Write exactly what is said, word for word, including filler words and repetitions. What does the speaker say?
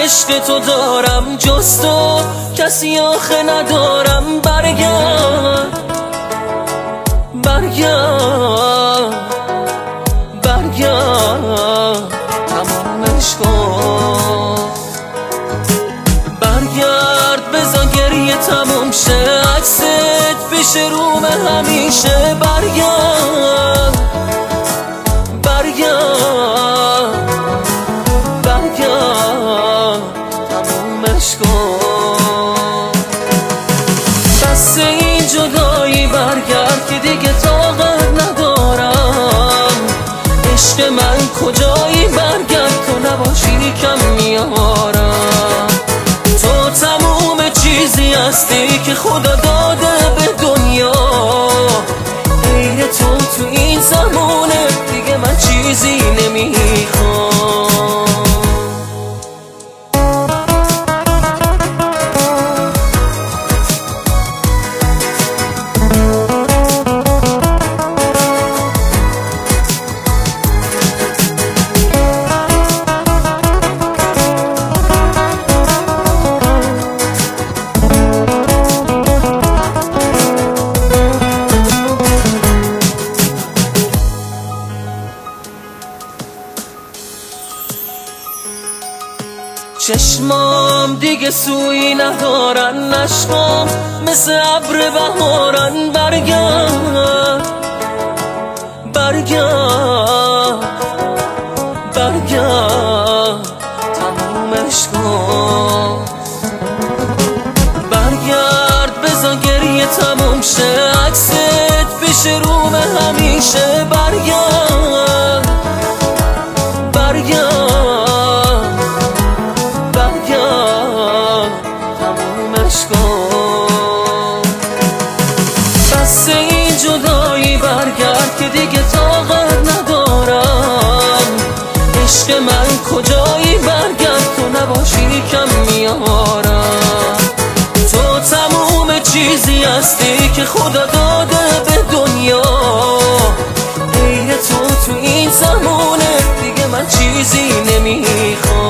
عشق تو دارم، جز تو کسی آخه ندارم. برگرد برگرد برگرد تمامش کن. برگرد بذار گریه تموم شه، عکست پیش روم همیشه. برگرد برگرد برگرد تمومش کن. بس این جدایی برگرد که دیگه طاقت ندارم. عشق من کجایی؟ برگرد تو نباشی کم میارم. تو تموم چیزی هستی که خدا داده به دنیا. غیر تو تو این زمانه دیگه من چیزی نمیخوام. چشمام دیگه سویی ندارن، عشقام مثل ابر بهارن. برگرد برگرد برگرد تمومش کن. برگرد بذار گریه تموم شه، عکست پیش روم همیشه. برگرد برگرد بس این جدایی برگرد که دیگه طاقت ندارم. عشق من کجایی؟ برگرد تو نباشی کم میارم. تو تموم چیزی هستی که خدا داده به دنیا. غیر تو تو این زمانه دیگه من چیزی نمیخوام.